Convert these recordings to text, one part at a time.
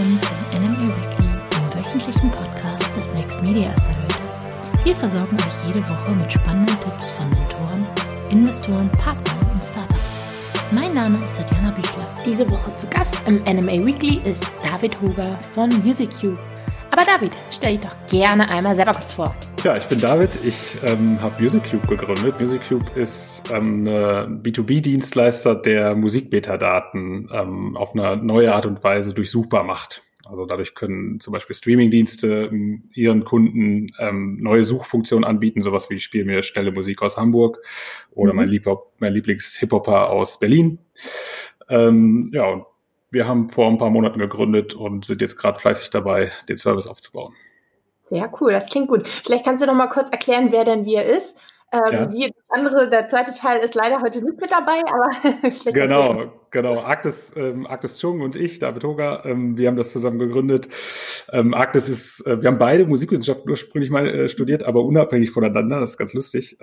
willkommen zum NMA Weekly, dem wöchentlichen Podcast des Next Media Accelerator. Wir versorgen euch jede Woche mit spannenden Tipps von Mentoren, Investoren, Partnern und Startups. Mein Name ist Tatjana Büchler. Diese Woche zu Gast im NMA Weekly ist David Hoger von MusicCube. Aber David, stell dich doch gerne einmal selber kurz vor. Ja, ich bin David. Ich habe MusicCube gegründet. MusicCube ist ein B2B-Dienstleister, der Musikmetadaten auf eine neue Art und Weise durchsuchbar macht. Also dadurch können zum Beispiel Streamingdienste ihren Kunden neue Suchfunktionen anbieten, sowas wie ich spiele mir schnelle Musik aus Hamburg oder mein Lieblings-Hip-Hopper aus Berlin. Und wir haben vor ein paar Monaten gegründet und sind jetzt gerade fleißig dabei, den Service aufzubauen. Sehr cool, das klingt gut. Vielleicht kannst du noch mal kurz erklären, wer denn wir ist. Der zweite Teil ist leider heute nicht mit dabei, aber vielleicht Genau. Agnes Chung und ich, David Hoger, wir haben das zusammen gegründet. Agnes ist, wir haben beide Musikwissenschaften ursprünglich mal studiert, aber unabhängig voneinander, das ist ganz lustig.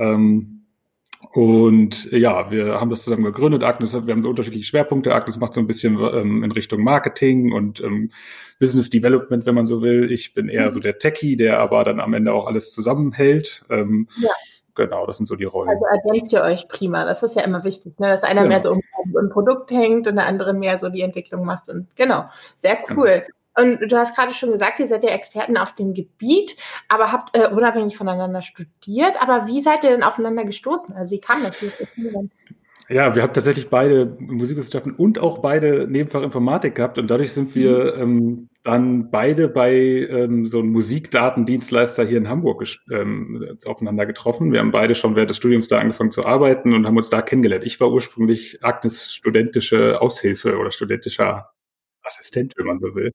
Wir haben das zusammen gegründet. Wir haben so unterschiedliche Schwerpunkte. Agnes macht so ein bisschen in Richtung Marketing und Business Development, wenn man so will. Ich bin eher so der Techie, der aber dann am Ende auch alles zusammenhält. Genau, das sind so die Rollen. Also ergänzt ihr euch prima. Das ist ja immer wichtig, ne? Dass einer mehr so um Produkt hängt und der andere mehr so die Entwicklung macht. Und genau, sehr cool. Genau. Und du hast gerade schon gesagt, ihr seid ja Experten auf dem Gebiet, aber habt unabhängig voneinander studiert. Aber wie seid ihr denn aufeinander gestoßen? Also wie kam das? Ja, wir haben tatsächlich beide Musikwissenschaften und auch beide Nebenfach Informatik gehabt. Und dadurch sind wir dann beide bei so einem Musikdatendienstleister hier in Hamburg aufeinander getroffen. Wir haben beide schon während des Studiums da angefangen zu arbeiten und haben uns da kennengelernt. Ich war ursprünglich Agnes studentische Aushilfe oder studentischer Assistent, wenn man so will.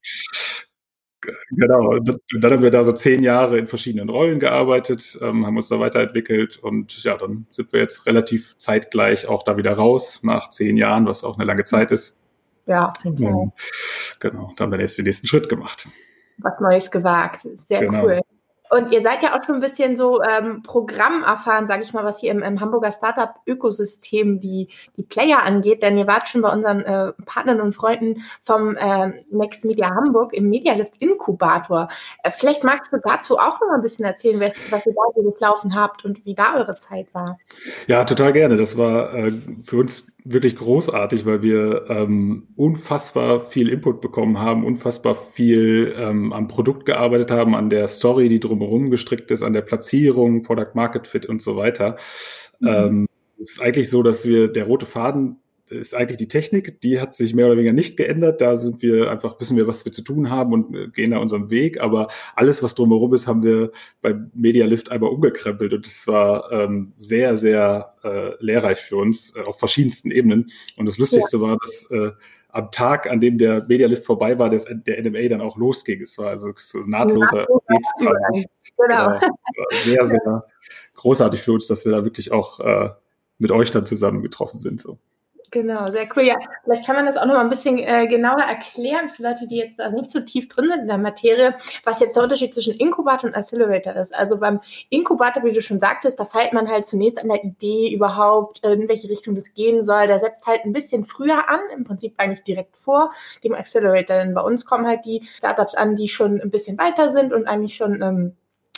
Genau, und dann haben wir da so 10 Jahre in verschiedenen Rollen gearbeitet, haben uns da weiterentwickelt und ja, dann sind wir jetzt relativ zeitgleich auch da wieder raus, nach 10 Jahren, was auch eine lange Zeit ist. Ja, genau. Genau, da haben wir jetzt den nächsten Schritt gemacht. Was Neues gewagt, sehr cool. Und ihr seid ja auch schon ein bisschen so programmerfahren, sage ich mal, was hier im Hamburger Startup-Ökosystem die Player angeht, denn ihr wart schon bei unseren Partnern und Freunden vom Next Media Hamburg im Medialift Inkubator. Vielleicht magst du dazu auch noch mal ein bisschen erzählen, was ihr da so durchlaufen habt und wie da eure Zeit war. Ja, total gerne. Das war für uns wirklich großartig, weil wir unfassbar viel Input bekommen haben, unfassbar viel am Produkt gearbeitet haben, an der Story, die drumherum gestrickt ist, an der Platzierung, Product Market Fit und so weiter. Es ist eigentlich so, dass der rote Faden ist eigentlich die Technik, die hat sich mehr oder weniger nicht geändert. Da wissen wir, was wir zu tun haben und gehen da unseren Weg. Aber alles, was drumherum ist, haben wir bei Medialift einmal umgekrempelt. Und das war sehr, sehr lehrreich für uns auf verschiedensten Ebenen. Und das Lustigste war, dass am Tag, an dem der Medialift vorbei war, der NMA dann auch losging. Es war also so nahtloser Geht's. Genau. Sehr, sehr großartig für uns, dass wir da wirklich auch mit euch dann zusammen getroffen sind. So. Genau, sehr cool. Ja, vielleicht kann man das auch noch mal ein bisschen genauer erklären für Leute, die jetzt nicht so tief drin sind in der Materie, was jetzt der Unterschied zwischen Inkubator und Accelerator ist. Also beim Inkubator, wie du schon sagtest, da feilt man halt zunächst an der Idee überhaupt, in welche Richtung das gehen soll. Der setzt halt ein bisschen früher an, im Prinzip eigentlich direkt vor dem Accelerator. Denn bei uns kommen halt die Startups an, die schon ein bisschen weiter sind und eigentlich schon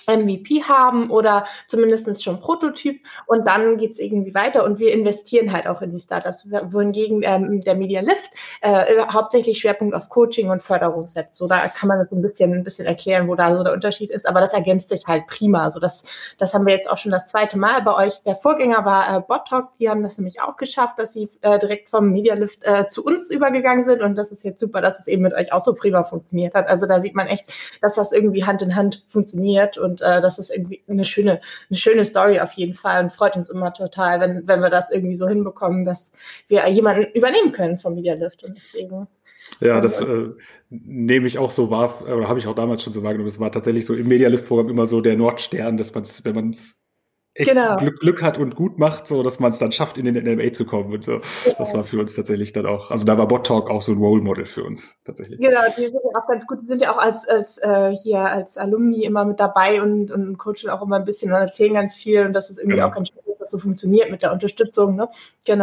MVP haben oder zumindest schon Prototyp und dann geht's irgendwie weiter und wir investieren halt auch in die Startups, wohingegen der Medialift hauptsächlich Schwerpunkt auf Coaching und Förderung setzt. So, da kann man das ein bisschen erklären, wo da so der Unterschied ist, aber das ergänzt sich halt prima. So, das haben wir jetzt auch schon das zweite Mal bei euch. Der Vorgänger war BotTalk, die haben das nämlich auch geschafft, dass sie direkt vom Medialift zu uns übergegangen sind und das ist jetzt super, dass es eben mit euch auch so prima funktioniert hat. Also da sieht man echt, dass das irgendwie Hand in Hand funktioniert und das ist irgendwie eine schöne Story auf jeden Fall und freut uns immer total, wenn wir das irgendwie so hinbekommen, dass wir jemanden übernehmen können vom Medialift und deswegen. Ja, das nehme ich auch so wahr, oder habe ich auch damals schon so wahrgenommen. Es war tatsächlich so im Medialift-Programm immer so der Nordstern, dass wenn man es echt Glück hat und gut macht, so dass man es dann schafft, in den NMA zu kommen und so. Ja. Das war für uns tatsächlich dann auch, also da war BotTalk auch so ein Role Model für uns tatsächlich. Genau, die sind ja auch ganz gut, die sind ja auch als Alumni immer mit dabei und coachen auch immer ein bisschen und erzählen ganz viel und das ist irgendwie auch ganz schön, dass das so funktioniert mit der Unterstützung, ne? Genau.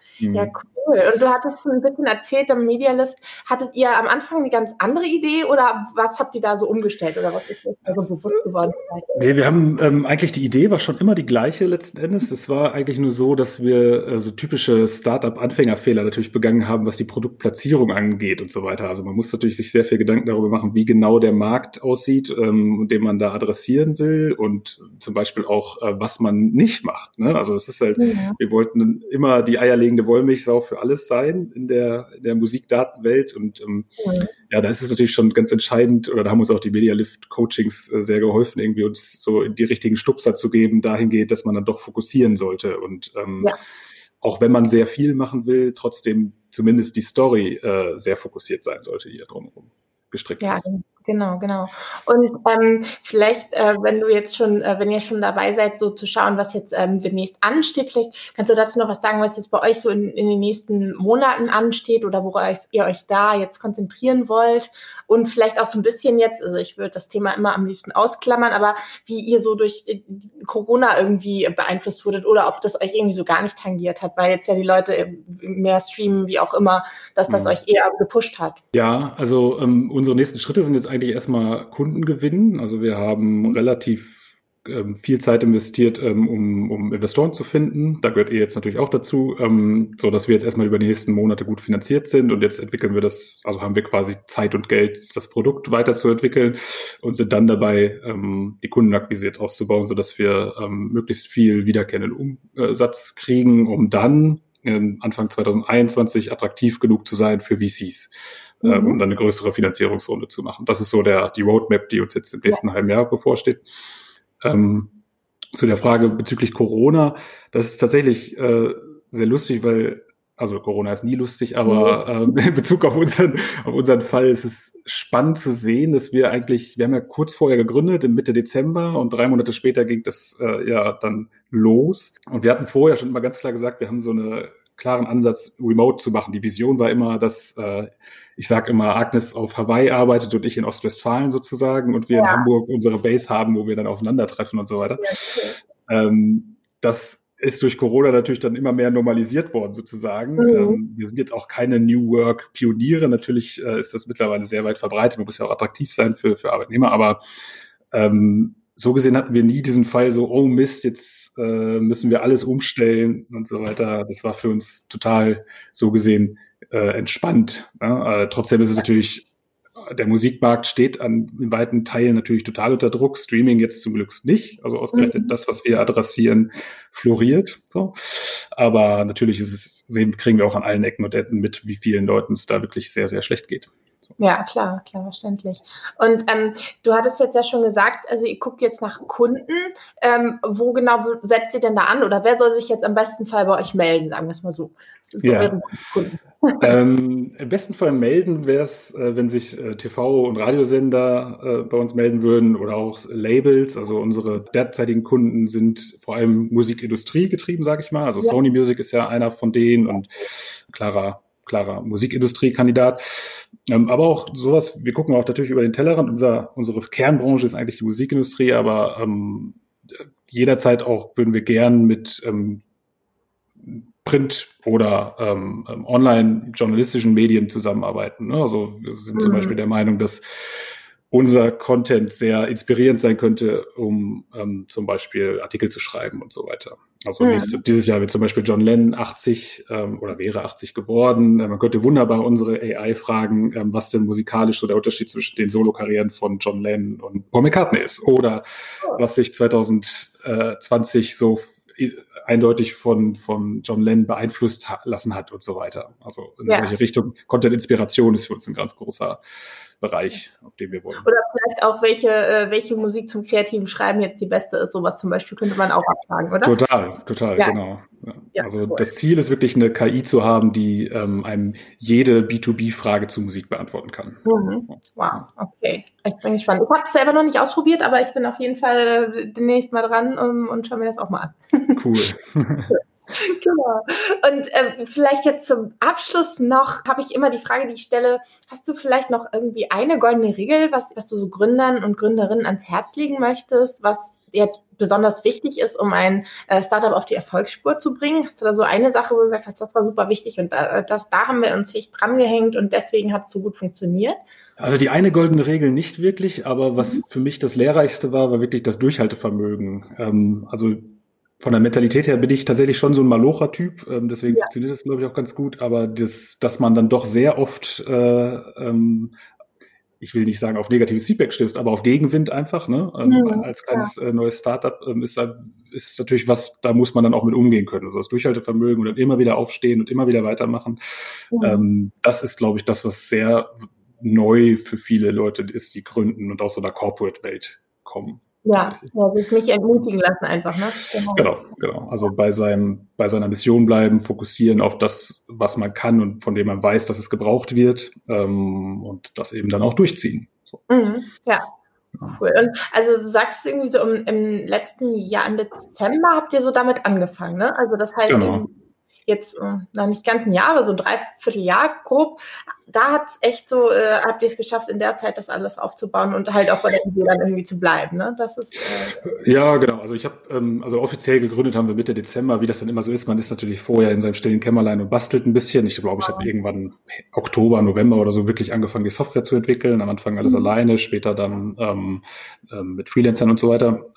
Ja, cool. Und du hattest schon ein bisschen erzählt, am Medialift, hattet ihr am Anfang eine ganz andere Idee oder was habt ihr da so umgestellt oder was ist euch da so bewusst geworden? Nee, wir haben eigentlich die Idee war schon immer die gleiche letzten Endes. Es war eigentlich nur so, dass wir so typische Startup-Anfängerfehler natürlich begangen haben, was die Produktplatzierung angeht und so weiter. Also man muss natürlich sich sehr viel Gedanken darüber machen, wie genau der Markt aussieht, den man da adressieren will und zum Beispiel auch, was man nicht macht. Ne? Also es ist halt, wir wollten immer die eierlegende Wollmilchsau für alles sein in der Musikdatenwelt und ja, da ist es natürlich schon ganz entscheidend, oder da haben uns auch die Medialift-Coachings sehr geholfen, irgendwie uns so in die richtigen Stupser zu geben, dahin geht, dass man dann doch fokussieren sollte und auch wenn man sehr viel machen will, trotzdem zumindest die Story sehr fokussiert sein sollte, die da drumherum gestrickt ist. Genau. Und vielleicht, wenn ihr schon dabei seid, so zu schauen, was jetzt demnächst ansteht, vielleicht kannst du dazu noch was sagen, was jetzt bei euch so in den nächsten Monaten ansteht oder worauf ihr euch da jetzt konzentrieren wollt und vielleicht auch so ein bisschen jetzt, also ich würde das Thema immer am liebsten ausklammern, aber wie ihr so durch Corona irgendwie beeinflusst wurdet oder ob das euch irgendwie so gar nicht tangiert hat, weil jetzt ja die Leute mehr streamen, wie auch immer, dass das euch eher gepusht hat. Ja, also unsere nächsten Schritte sind jetzt eigentlich erstmal Kunden gewinnen. Also wir haben relativ viel Zeit investiert, um Investoren zu finden. Da gehört ihr jetzt natürlich auch dazu, so dass wir jetzt erstmal über die nächsten Monate gut finanziert sind und jetzt entwickeln wir das, also haben wir quasi Zeit und Geld, das Produkt weiterzuentwickeln und sind dann dabei, die Kundenakquise jetzt auszubauen, so dass wir möglichst viel wiederkehrenden Umsatz kriegen, um dann Anfang 2021 attraktiv genug zu sein für VCs, um dann eine größere Finanzierungsrunde zu machen. Das ist so die Roadmap, die uns jetzt im nächsten halben Jahr bevorsteht. Zu der Frage bezüglich Corona, das ist tatsächlich sehr lustig, weil, also Corona ist nie lustig, aber in Bezug auf unseren Fall ist es spannend zu sehen, dass wir haben ja kurz vorher gegründet, im Mitte Dezember und 3 Monate später ging das dann los. Und wir hatten vorher schon immer ganz klar gesagt, wir haben so einen klaren Ansatz, remote zu machen. Die Vision war immer, dass ich sage immer, Agnes auf Hawaii arbeitet und ich in Ostwestfalen sozusagen und wir in Hamburg unsere Base haben, wo wir dann aufeinandertreffen und so weiter. Ja, okay. Das ist durch Corona natürlich dann immer mehr normalisiert worden sozusagen. Wir sind jetzt auch keine New Work Pioniere. Natürlich ist das mittlerweile sehr weit verbreitet. Man muss ja auch attraktiv sein für Arbeitnehmer. Aber so gesehen hatten wir nie diesen Fall so, oh Mist, jetzt müssen wir alles umstellen und so weiter. Das war für uns total so gesehen entspannt. Ne? Trotzdem ist es natürlich, der Musikmarkt steht in weiten Teilen natürlich total unter Druck. Streaming jetzt zum Glück nicht. Also ausgerechnet das, was wir adressieren, floriert. So. Aber natürlich kriegen wir auch an allen Ecken und Enden mit, wie vielen Leuten es da wirklich sehr, sehr schlecht geht. Ja, klar, verständlich. Und du hattest jetzt ja schon gesagt, also ihr guckt jetzt nach Kunden. Wo genau setzt ihr denn da an? Oder wer soll sich jetzt am besten Fall bei euch melden, sagen wir es mal so? Das sind so eure Kunden. Im besten Fall melden wäre es, wenn sich TV- und Radiosender bei uns melden würden oder auch Labels. Also unsere derzeitigen Kunden sind vor allem Musikindustrie getrieben, sage ich mal. Also Sony Music ist ja einer von denen und klarer Musikindustrie-Kandidat. Aber auch sowas, wir gucken auch natürlich über den Tellerrand. Unsere Kernbranche ist eigentlich die Musikindustrie, aber jederzeit auch würden wir gern mit Print- oder online-journalistischen Medien zusammenarbeiten. Ne? Also wir sind zum Beispiel der Meinung, dass unser Content sehr inspirierend sein könnte, um zum Beispiel Artikel zu schreiben und so weiter. Also dieses Jahr wird zum Beispiel John Lennon 80 oder wäre 80 geworden. Man könnte wunderbar unsere AI fragen, was denn musikalisch so der Unterschied zwischen den Solokarrieren von John Lennon und Paul McCartney ist. Oder was sich 2020 so eindeutig von John Lennon beeinflusst lassen hat und so weiter. Also in solche Richtung. Content-Inspiration ist für uns ein ganz großer Bereich, auf dem wir wollen. Oder vielleicht auch, welche Musik zum kreativen Schreiben jetzt die beste ist. Sowas zum Beispiel könnte man auch abfragen, oder? Total, genau. Ja, also cool. Das Ziel ist wirklich, eine KI zu haben, die einem jede B2B-Frage zu Musik beantworten kann. Wow, okay. Ich bin gespannt. Ich habe es selber noch nicht ausprobiert, aber ich bin auf jeden Fall demnächst mal dran und schaue mir das auch mal an. Cool. Genau. Und vielleicht jetzt zum Abschluss noch, habe ich immer die Frage, die ich stelle, hast du vielleicht noch irgendwie eine goldene Regel, was du so Gründern und Gründerinnen ans Herz legen möchtest, was jetzt besonders wichtig ist, um ein Startup auf die Erfolgsspur zu bringen? Hast du da so eine Sache, wo du gesagt hast, das war super wichtig und da haben wir uns echt dran gehängt und deswegen hat es so gut funktioniert? Also die eine goldene Regel nicht wirklich, aber was für mich das Lehrreichste war wirklich das Durchhaltevermögen. Also von der Mentalität her bin ich tatsächlich schon so ein Malocher-Typ, deswegen funktioniert das, glaube ich, auch ganz gut, aber dass man dann doch sehr oft, ich will nicht sagen auf negatives Feedback stößt, aber auf Gegenwind einfach, ne? Als kleines neues Startup ist natürlich was, da muss man dann auch mit umgehen können. Also das Durchhaltevermögen und dann immer wieder aufstehen und immer wieder weitermachen. Das ist, glaube ich, das, was sehr neu für viele Leute ist, die gründen und aus so einer Corporate-Welt kommen. Ja, sich nicht entmutigen lassen einfach, ne? Genau. Also bei seiner Mission bleiben, fokussieren auf das, was man kann und von dem man weiß, dass es gebraucht wird, und das eben dann auch durchziehen. So. Ja. Cool. Und also du sagst irgendwie so im letzten Jahr, im Dezember habt ihr so damit angefangen, ne? Also das heißt, jetzt noch nicht ganz ein Jahr, aber so ein Dreivierteljahr grob, da hat's echt so, habt ihr es geschafft, in der Zeit das alles aufzubauen und halt auch bei der Idee dann irgendwie zu bleiben, ne? Das ist ja, genau. Also ich habe, also offiziell gegründet haben wir Mitte Dezember, wie das dann immer so ist. Man ist natürlich vorher in seinem stillen Kämmerlein und bastelt ein bisschen. Ich glaube, ich habe irgendwann Oktober, November oder so wirklich angefangen, die Software zu entwickeln. Am Anfang alles alleine, später dann mit Freelancern und so weiter.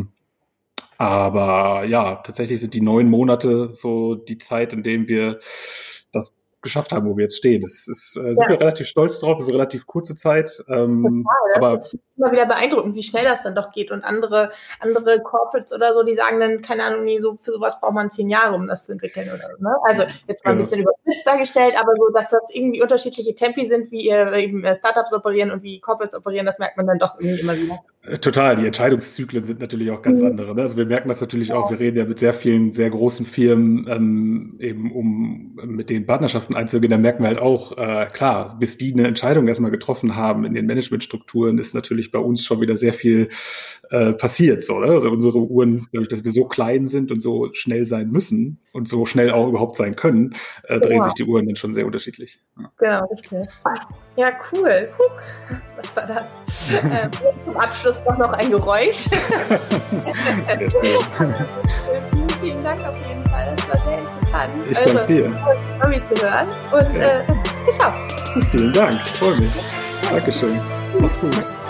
Aber ja, tatsächlich sind die 9 Monate so die Zeit, in dem wir das geschafft haben, wo wir jetzt stehen. Das ist, sind wir relativ stolz drauf, das ist eine relativ kurze Zeit. Aber das ist immer wieder beeindruckend, wie schnell das dann doch geht. Und andere Corporates oder so, die sagen dann, keine Ahnung, für sowas braucht man 10 Jahre, um das zu entwickeln oder so. Ne? Also jetzt mal ein bisschen überspitzt dargestellt, aber so, dass das irgendwie unterschiedliche Tempi sind, wie eben Startups operieren und wie Corporates operieren, das merkt man dann doch irgendwie immer wieder. Total, die Entscheidungszyklen sind natürlich auch ganz andere. Ne? Also wir merken das natürlich auch, wir reden ja mit sehr vielen, sehr großen Firmen, eben um mit den Partnerschaften einzugehen, da merken wir halt auch, klar, bis die eine Entscheidung erstmal getroffen haben in den Managementstrukturen, ist natürlich bei uns schon wieder sehr viel passiert. So, ne? Also unsere Uhren, dadurch, dass wir so klein sind und so schnell sein müssen und so schnell auch überhaupt sein können, drehen sich die Uhren dann schon sehr unterschiedlich. Ja. Genau, richtig. Ja, cool. Was war das? Zum Abschluss noch ein Geräusch. Sehr schön. Vielen Dank auf jeden Fall. Das war sehr interessant. Ich danke dir. Story zu hören und geschafft. Vielen Dank. Ich freue mich. Dankeschön. Mach's gut.